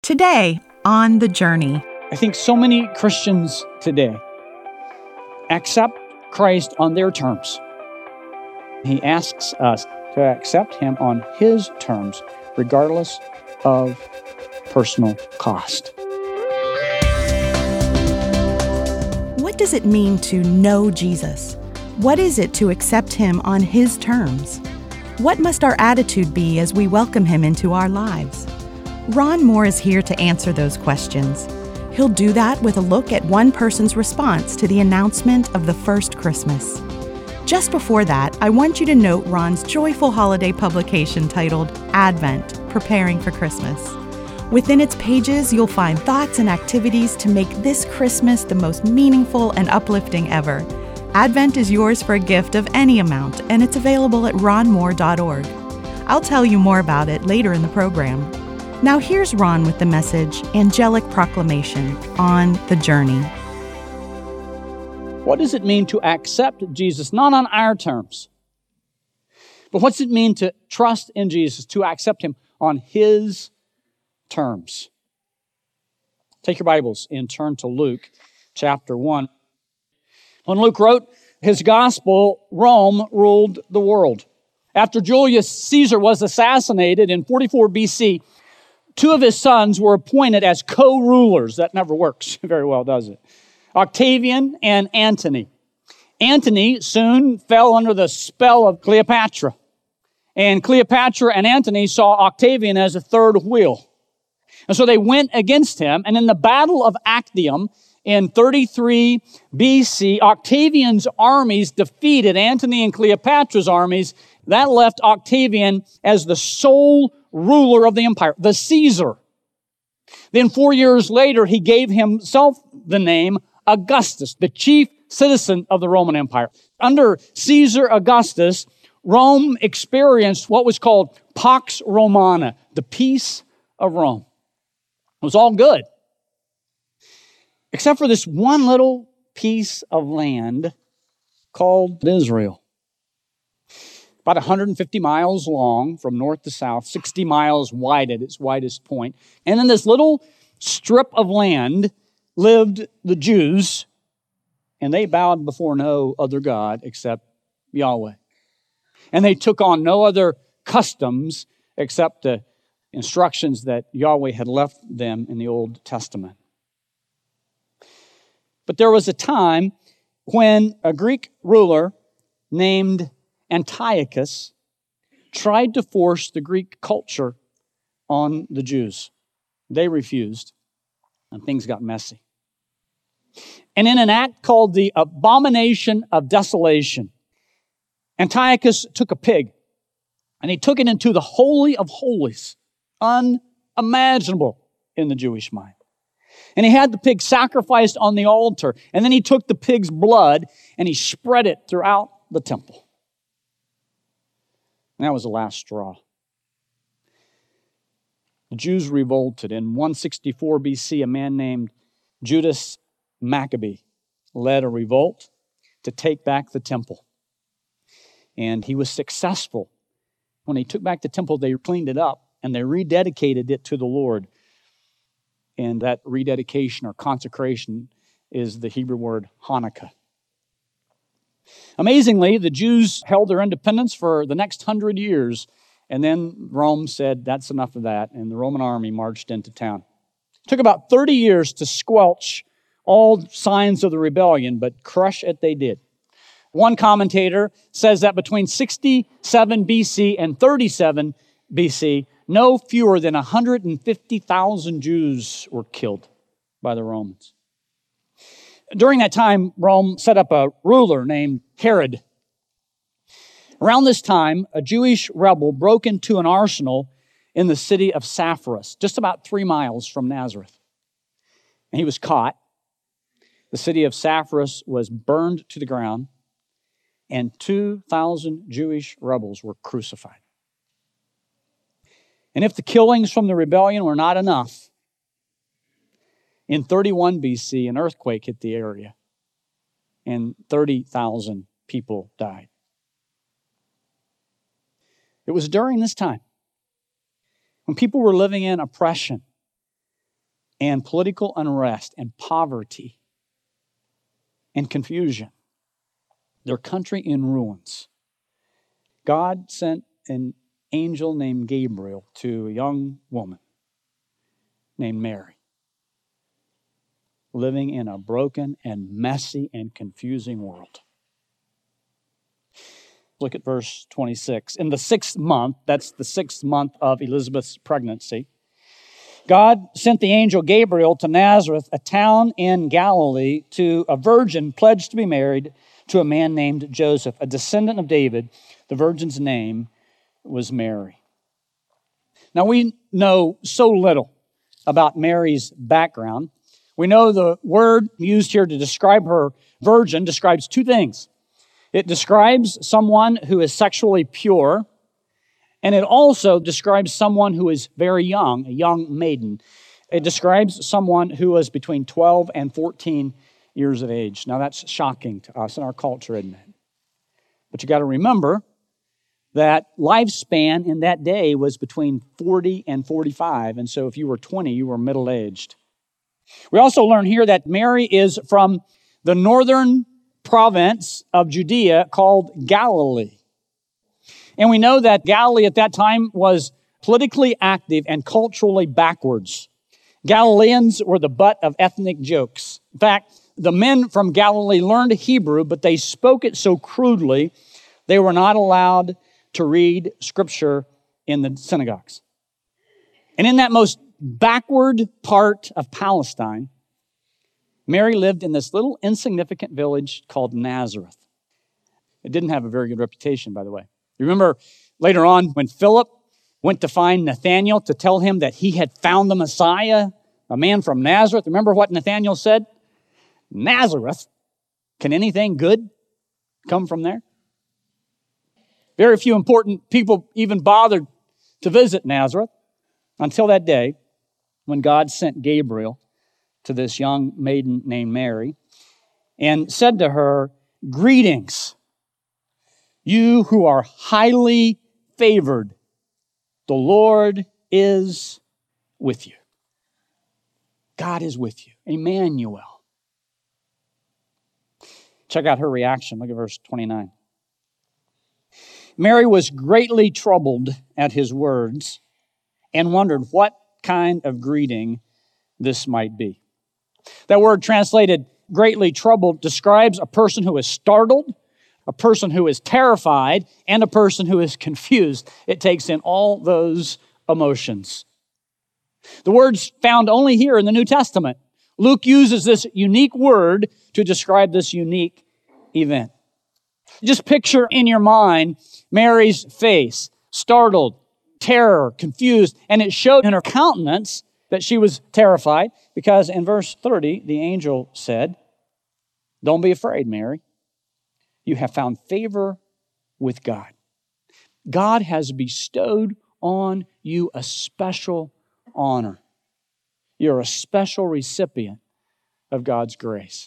Today on The Journey. I think so many Christians today accept Christ on their terms. He asks us to accept Him on His terms, regardless of personal cost. What does it mean to know Jesus? What is it to accept Him on His terms? What must our attitude be as we welcome Him into our lives? Ron Moore is here to answer those questions. He'll do that with a look at one person's response to the announcement of the first Christmas. Just before that, I want you to note Ron's joyful holiday publication titled Advent, Preparing for Christmas. Within its pages, you'll find thoughts and activities to make this Christmas the most meaningful and uplifting ever. Advent is yours for a gift of any amount, and it's available at ronmoore.org. I'll tell you more about it later in the program. Now here's Ron with the message, Angelic Proclamation, on The Journey. What does it mean to accept Jesus, not on our terms, but what's it mean to trust in Jesus, to accept Him on His terms? Take your Bibles and turn to Luke chapter 1. When Luke wrote his gospel, Rome ruled the world. After Julius Caesar was assassinated in 44 BC, two of his sons were appointed as co-rulers. That never works very well, does it? Octavian and Antony. Antony soon fell under the spell of Cleopatra. And Cleopatra and Antony saw Octavian as a third wheel. And so they went against him. And in the Battle of Actium in 33 BC, Octavian's armies defeated Antony and Cleopatra's armies. That left Octavian as the sole ruler of the empire, the Caesar. Then 4 years later, he gave himself the name Augustus, the chief citizen of the Roman Empire. Under Caesar Augustus, Rome experienced what was called Pax Romana, the peace of Rome. It was all good, except for this one little piece of land called Israel. About 150 miles long from north to south, 60 miles wide at its widest point. And in this little strip of land lived the Jews, and they bowed before no other God except Yahweh. And they took on no other customs except the instructions that Yahweh had left them in the Old Testament. But there was a time when a Greek ruler named Antiochus tried to force the Greek culture on the Jews. They refused, and things got messy. And in an act called the Abomination of Desolation, Antiochus took a pig, and he took it into the Holy of Holies, unimaginable in the Jewish mind. And he had the pig sacrificed on the altar, and then he took the pig's blood, and he spread it throughout the temple. And that was the last straw. The Jews revolted. In 164 BC, a man named Judas Maccabee led a revolt to take back the temple. And he was successful. When he took back the temple, they cleaned it up and they rededicated it to the Lord. And that rededication or consecration is the Hebrew word Hanukkah. Amazingly, the Jews held their independence for the next 100 years, and then Rome said, that's enough of that, and the Roman army marched into town. It took about 30 years to squelch all signs of the rebellion, but crush it they did. One commentator says that between 67 BC and 37 BC, no fewer than 150,000 Jews were killed by the Romans. During that time, Rome set up a ruler named Herod. Around this time, a Jewish rebel broke into an arsenal in the city of Sepphoris, just about 3 miles from Nazareth. And he was caught. The city of Sepphoris was burned to the ground, and 2,000 Jewish rebels were crucified. And if the killings from the rebellion were not enough, in 31 BC, an earthquake hit the area, and 30,000 people died. It was during this time when people were living in oppression and political unrest and poverty and confusion. Their country in ruins. God sent an angel named Gabriel to a young woman named Mary, living in a broken and messy and confusing world. Look at verse 26. In the 6th month, that's the 6th month of Elizabeth's pregnancy, God sent the angel Gabriel to Nazareth, a town in Galilee, to a virgin pledged to be married to a man named Joseph, a descendant of David. The virgin's name was Mary. Now, we know so little about Mary's background. We know the word used here to describe her virgin describes two things. It describes someone who is sexually pure, and it also describes someone who is very young, a young maiden. It describes someone who was between 12 and 14 years of age. Now, that's shocking to us in our culture, isn't it? But you got to remember that lifespan in that day was between 40 and 45, and so if you were 20, you were middle-aged. We also learn here that Mary is from the northern province of Judea called Galilee. And we know that Galilee at that time was politically active and culturally backwards. Galileans were the butt of ethnic jokes. In fact, the men from Galilee learned Hebrew, but they spoke it so crudely, they were not allowed to read Scripture in the synagogues. And in that most backward part of Palestine, Mary lived in this little insignificant village called Nazareth. It didn't have a very good reputation, by the way. You remember later on when Philip went to find Nathanael to tell him that he had found the Messiah, a man from Nazareth. Remember what Nathanael said? Nazareth? Can anything good come from there? Very few important people even bothered to visit Nazareth until that day when God sent Gabriel to this young maiden named Mary and said to her, "Greetings, you who are highly favored. The Lord is with you." God is with you. Emmanuel. Check out her reaction. Look at verse 29. Mary was greatly troubled at his words and wondered what kind of greeting this might be. That word translated greatly troubled describes a person who is startled, a person who is terrified, and a person who is confused. It takes in all those emotions. The word's found only here in the New Testament. Luke uses this unique word to describe this unique event. Just picture in your mind Mary's face, startled, terror, confused, and it showed in her countenance that she was terrified because in verse 30, the angel said, "Don't be afraid, Mary. You have found favor with God. God has bestowed on you a special honor. You're a special recipient of God's grace."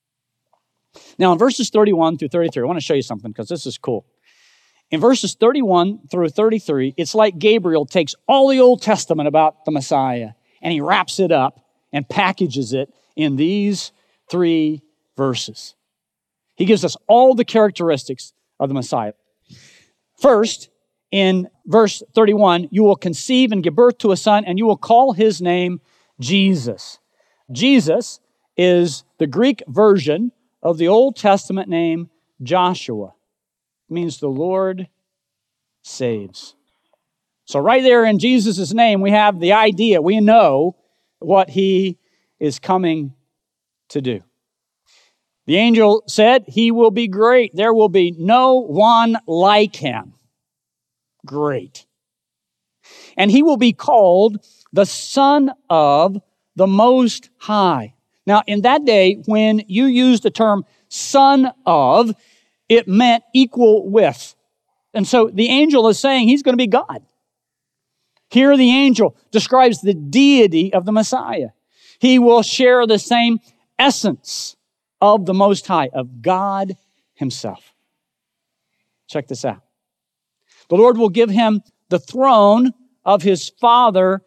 Now, in verses 31 through 33, I want to show you something because this is cool. In verses 31 through 33, it's like Gabriel takes all the Old Testament about the Messiah and he wraps it up and packages it in these 3 verses. He gives us all the characteristics of the Messiah. First, in verse 31, you will conceive and give birth to a son, and you will call his name Jesus. Jesus is the Greek version of the Old Testament name Joshua. It means the Lord saves. So right there in Jesus' name, we have the idea. We know what he is coming to do. The angel said, "He will be great. There will be no one like him." Great. And he will be called the Son of the Most High. Now, in that day, when you used the term son of, it meant equal with. And so the angel is saying he's going to be God. Here the angel describes the deity of the Messiah. He will share the same essence of the Most High, of God himself. Check this out. The Lord will give him the throne of his father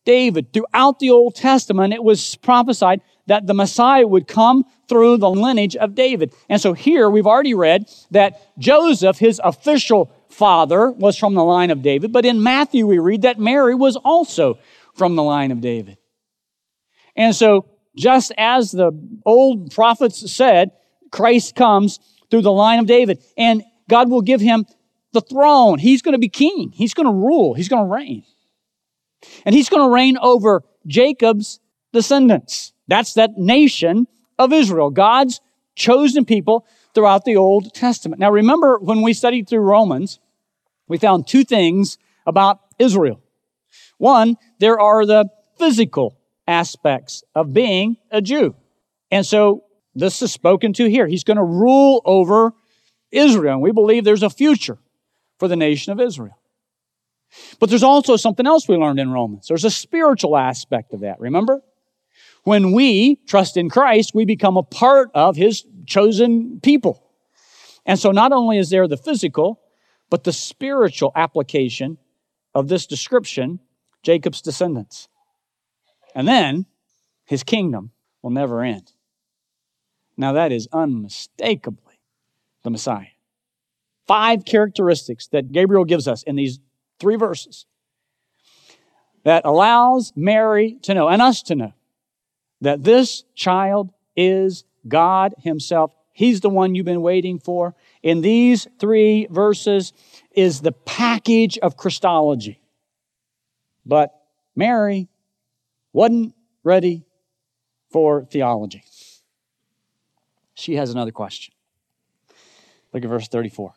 David. Throughout the Old Testament, it was prophesied that the Messiah would come through the lineage of David. And so here we've already read that Joseph, his official father, was from the line of David. But in Matthew we read that Mary was also from the line of David. And so just as the old prophets said, Christ comes through the line of David. And God will give him the throne. He's going to be king. He's going to rule. He's going to reign. And he's going to reign over Jacob's descendants. That's that nation of Israel, God's chosen people throughout the Old Testament. Now remember, when we studied through Romans, we found two things about Israel. One, there are the physical aspects of being a Jew. And so this is spoken to here. He's going to rule over Israel. And we believe there's a future for the nation of Israel. But there's also something else we learned in Romans. There's a spiritual aspect of that, remember? When we trust in Christ, we become a part of His chosen people. And so not only is there the physical, but the spiritual application of this description, Jacob's descendants. And then His kingdom will never end. Now that is unmistakably the Messiah. 5 characteristics that Gabriel gives us in these 3 verses that allows Mary to know, and us to know, that this child is God Himself. He's the one you've been waiting for. In these 3 verses is the package of Christology. But Mary wasn't ready for theology. She has another question. Look at verse 34.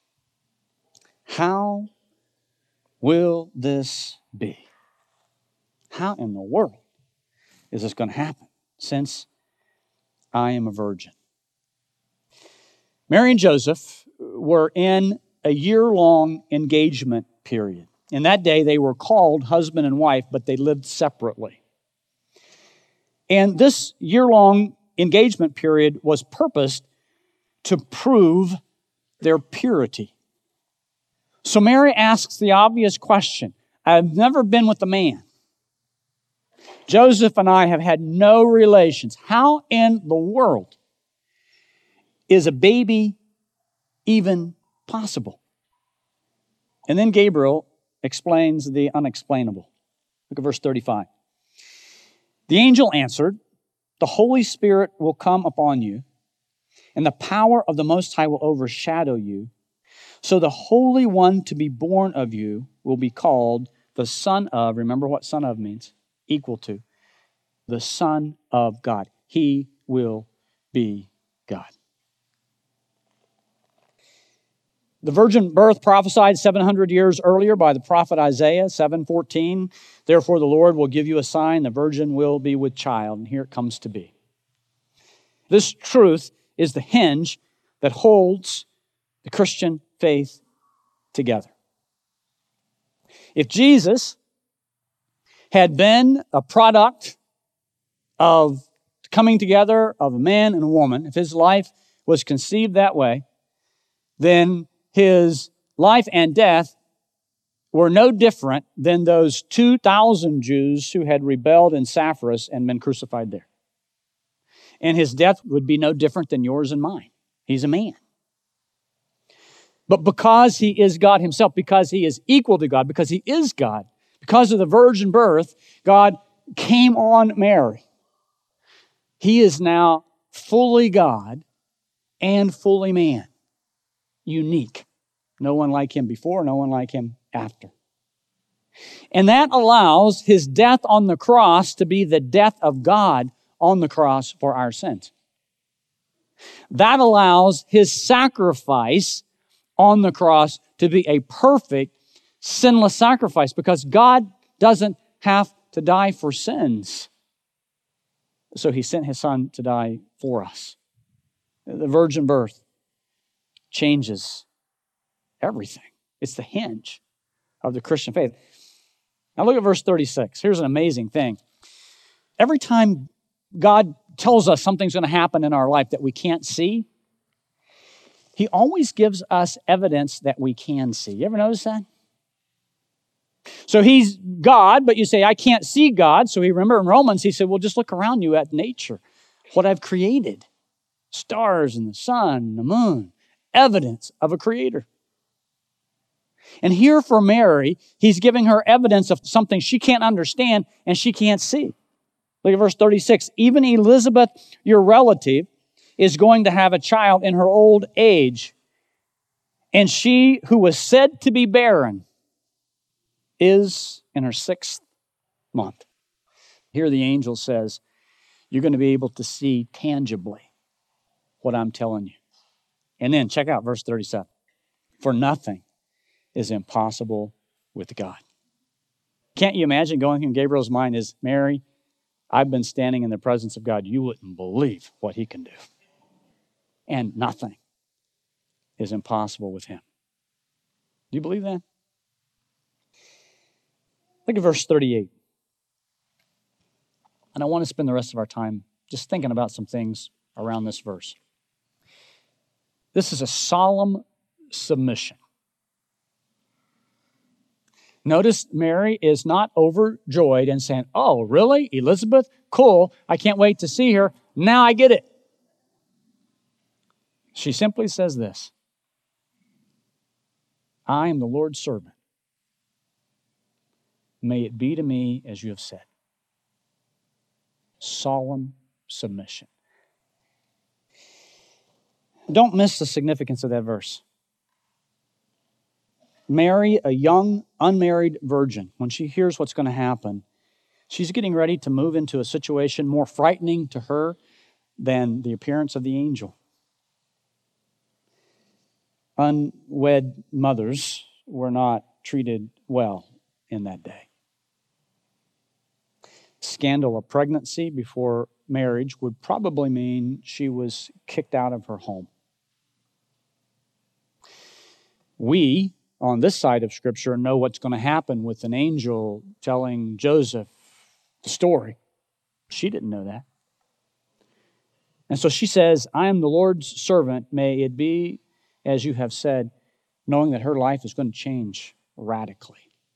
How will this be? How in the world is this going to happen since I am a virgin? Mary and Joseph were in a year-long engagement period. In that day, they were called husband and wife, but they lived separately. And this year-long engagement period was purposed to prove their purity. So Mary asks the obvious question. I've never been with a man. Joseph and I have had no relations. How in the world is a baby even possible? And then Gabriel explains the unexplainable. Look at verse 35. The angel answered, "The Holy Spirit will come upon you, and the power of the Most High will overshadow you. So the Holy One to be born of you will be called the Son of," remember what Son of means, equal to, the Son of God. He will be God. The virgin birth prophesied 700 years earlier by the prophet Isaiah, 7:14. Therefore the Lord will give you a sign, the virgin will be with child. And here it comes to be. This truth is the hinge that holds the Christian faith together. If Jesus had been a product of coming together of a man and a woman, if His life was conceived that way, then His life and death were no different than those 2,000 Jews who had rebelled in Sapphoris and been crucified there. And His death would be no different than yours and mine. He's a man. But because He is God Himself, because He is equal to God, because He is God, because of the virgin birth, God came on Mary. He is now fully God and fully man. Unique. No one like Him before, no one like Him after. And that allows His death on the cross to be the death of God on the cross for our sins. That allows His sacrifice on the cross to be a perfect, sinless sacrifice because God doesn't have to die for sins. So He sent His Son to die for us. The virgin birth changes everything. It's the hinge of the Christian faith. Now look at verse 36. Here's an amazing thing. Every time God tells us something's going to happen in our life that we can't see, He always gives us evidence that we can see. You ever notice that? So he's God, but you say, I can't see God. So he remember in Romans, he said, well, just look around you at nature, what I've created. Stars and the sun and the moon, evidence of a creator. And here for Mary, he's giving her evidence of something she can't understand and she can't see. Look at verse 36. Even Elizabeth, your relative, is going to have a child in her old age. And she who was said to be barren is in her 6th month. Here the angel says, you're going to be able to see tangibly what I'm telling you. And then check out verse 37. For nothing is impossible with God. Can't you imagine going in Gabriel's mind is, Mary, I've been standing in the presence of God. You wouldn't believe what he can do. And nothing is impossible with him. Do you believe that? Look at verse 38. And I want to spend the rest of our time just thinking about some things around this verse. This is a solemn submission. Notice Mary is not overjoyed and saying, oh, really? Elizabeth? Cool. I can't wait to see her. Now I get it. She simply says this. I am the Lord's servant. May it be to me as you have said. Solemn submission. Don't miss the significance of that verse. Mary, a young, unmarried virgin, when she hears what's going to happen, she's getting ready to move into a situation more frightening to her than the appearance of the angel. Unwed mothers were not treated well in that day. Scandal of pregnancy before marriage would probably mean she was kicked out of her home. We, on this side of Scripture, know what's going to happen with an angel telling Joseph the story. She didn't know that. And so she says, I am the Lord's servant. May it be as you have said, knowing that her life is going to change radically.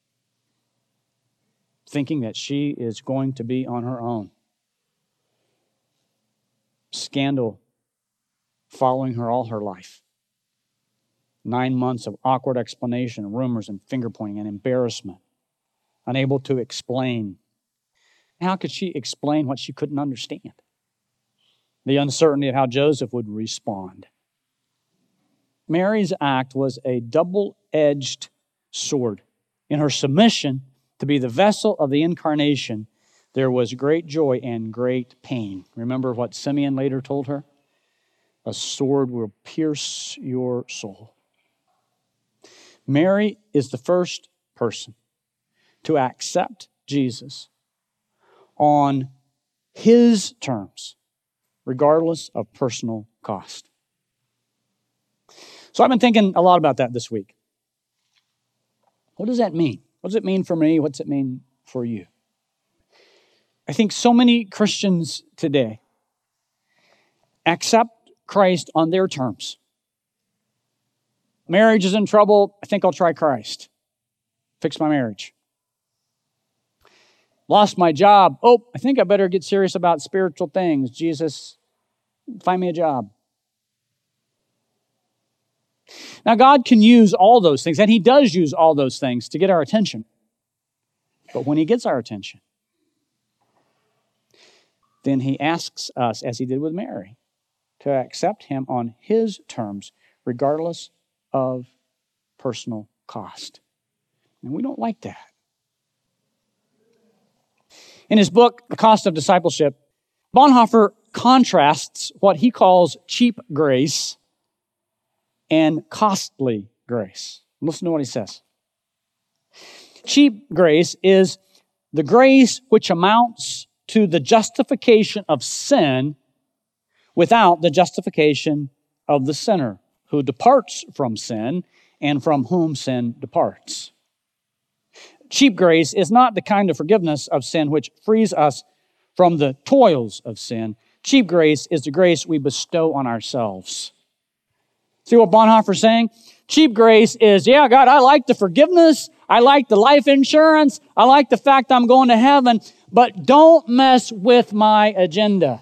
Thinking that she is going to be on her own. Scandal following her all her life. 9 months of awkward explanation, rumors, and finger-pointing and embarrassment. Unable to explain. How could she explain what she couldn't understand? The uncertainty of how Joseph would respond. Mary's act was a double-edged sword. In her submission to be the vessel of the incarnation, there was great joy and great pain. Remember what Simeon later told her? A sword will pierce your soul. Mary is the first person to accept Jesus on his terms, regardless of personal cost. So I've been thinking a lot about that this week. What does that mean? What does it mean for me? What's it mean for you? I think so many Christians today accept Christ on their terms. Marriage is in trouble. I think I'll try Christ. Fix my marriage. Lost my job. Oh, I think I better get serious about spiritual things. Jesus, find me a job. Now, God can use all those things, and he does use all those things to get our attention. But when he gets our attention, then he asks us, as he did with Mary, to accept him on his terms, regardless of personal cost. And we don't like that. In his book, The Cost of Discipleship, Bonhoeffer contrasts what he calls cheap grace and costly grace. Listen to what he says. Cheap grace is the grace which amounts to the justification of sin without the justification of the sinner who departs from sin and from whom sin departs. Cheap grace is not the kind of forgiveness of sin which frees us from the toils of sin. Cheap grace is the grace we bestow on ourselves. See what Bonhoeffer's saying? Cheap grace is, yeah, God, I like the forgiveness. I like the life insurance. I like the fact I'm going to heaven, but don't mess with my agenda.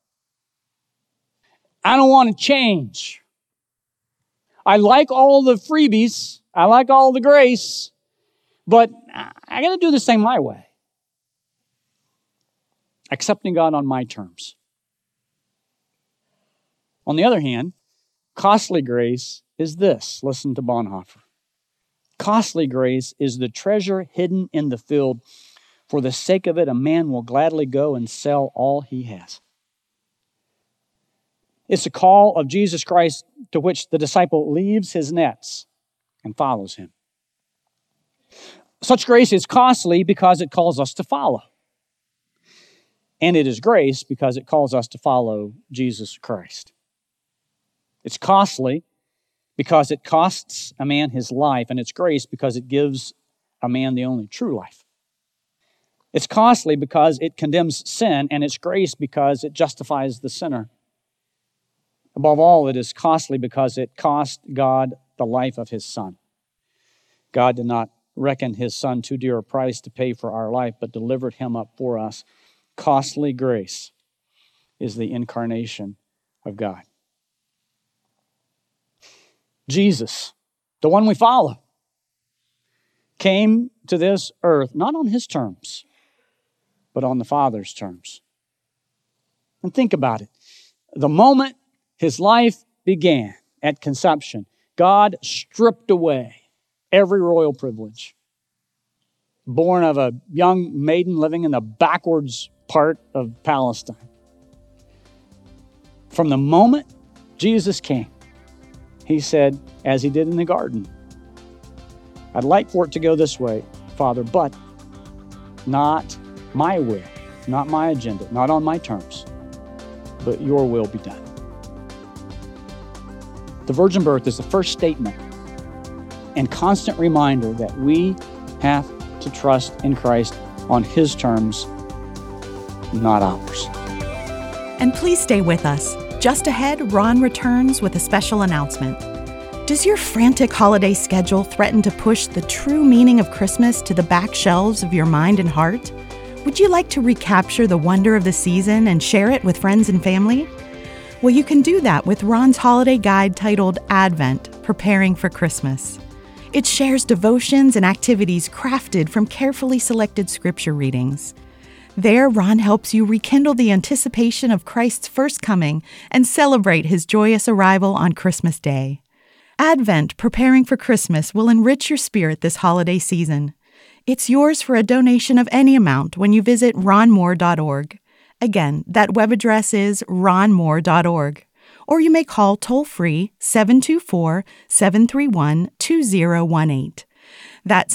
I don't want to change. I like all the freebies. I like all the grace, but I got to do this thing my way. Accepting God on my terms. On the other hand, costly grace is this. Listen to Bonhoeffer. Costly grace is the treasure hidden in the field. For the sake of it, a man will gladly go and sell all he has. It's the call of Jesus Christ to which the disciple leaves his nets and follows him. Such grace is costly because it calls us to follow. And it is grace because it calls us to follow Jesus Christ. It's costly because it costs a man his life, and it's grace because it gives a man the only true life. It's costly because it condemns sin, and it's grace because it justifies the sinner. Above all, it is costly because it cost God the life of his Son. God did not reckon his Son too dear a price to pay for our life, but delivered him up for us. Costly grace is the incarnation of God. Jesus, the one we follow, came to this earth not on his terms, but on the Father's terms. And think about it. The moment his life began at conception, God stripped away every royal privilege. Born of a young maiden living in the backwards part of Palestine. From the moment Jesus came, he said, as he did in the garden, I'd like for it to go this way, Father, but not my will, not my agenda, not on my terms, but your will be done. The virgin birth is the first statement and constant reminder that we have to trust in Christ on his terms, not ours. And please stay with us. Just ahead, Ron returns with a special announcement. Does your frantic holiday schedule threaten to push the true meaning of Christmas to the back shelves of your mind and heart? Would you like to recapture the wonder of the season and share it with friends and family? Well, you can do that with Ron's holiday guide titled Advent, Preparing for Christmas. It shares devotions and activities crafted from carefully selected scripture readings. There, Ron helps you rekindle the anticipation of Christ's first coming and celebrate his joyous arrival on Christmas Day. Advent, Preparing for Christmas will enrich your spirit this holiday season. It's yours for a donation of any amount when you visit ronmoore.org. Again, that web address is ronmoore.org. Or you may call toll-free 724-731-2018. That's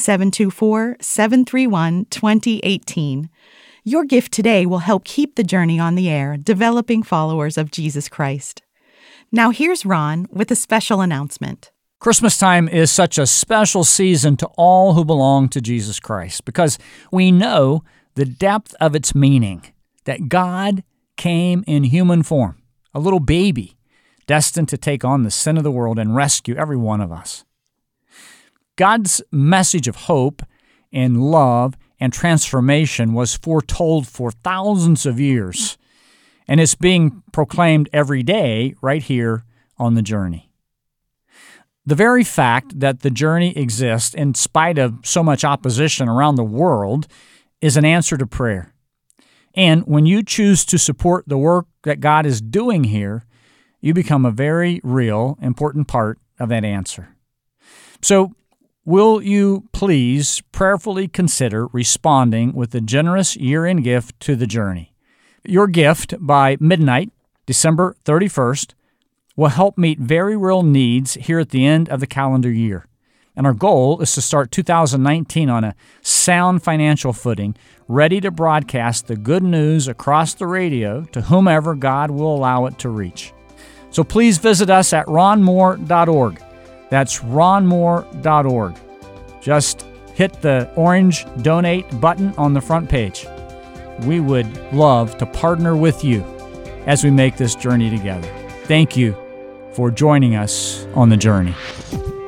724-731-2018. Your gift today will help keep the journey on the air, developing followers of Jesus Christ. Now here's Ron with a special announcement. Christmas time is such a special season to all who belong to Jesus Christ because we know the depth of its meaning, that God came in human form, a little baby, destined to take on the sin of the world and rescue every one of us. God's message of hope and love and transformation was foretold for thousands of years, and it's being proclaimed every day right here on The Journey. The very fact that The Journey exists in spite of so much opposition around the world is an answer to prayer. And when you choose to support the work that God is doing here, you become a very real, important part of that answer. So, will you please prayerfully consider responding with a generous year-end gift to The Journey? Your gift by midnight, December 31st, will help meet very real needs here at the end of the calendar year. And our goal is to start 2019 on a sound financial footing, ready to broadcast the good news across the radio to whomever God will allow it to reach. So please visit us at ronmoore.org. That's ronmoore.org. Just hit the orange donate button on the front page. We would love to partner with you as we make this journey together. Thank you for joining us on the journey.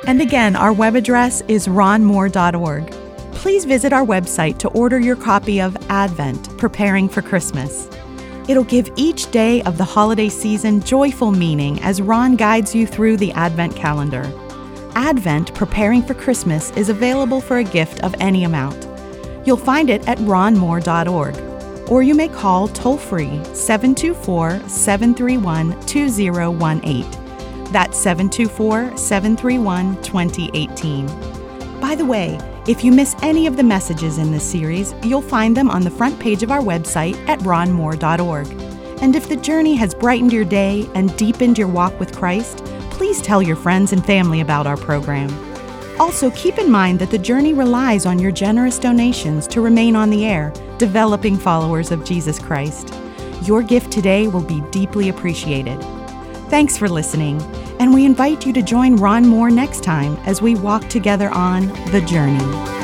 And again, our web address is ronmoore.org. Please visit our website to order your copy of Advent, Preparing for Christmas. It'll give each day of the holiday season joyful meaning as Ron guides you through the Advent calendar. Advent, Preparing for Christmas is available for a gift of any amount. You'll find it at ronmoore.org, or you may call toll-free 724-731-2018. That's 724-731-2018. By the way, if you miss any of the messages in this series, you'll find them on the front page of our website at ronmoore.org. And if the journey has brightened your day and deepened your walk with Christ, please tell your friends and family about our program. Also, keep in mind that the journey relies on your generous donations to remain on the air, developing followers of Jesus Christ. Your gift today will be deeply appreciated. Thanks for listening, and we invite you to join Ron Moore next time as we walk together on The Journey.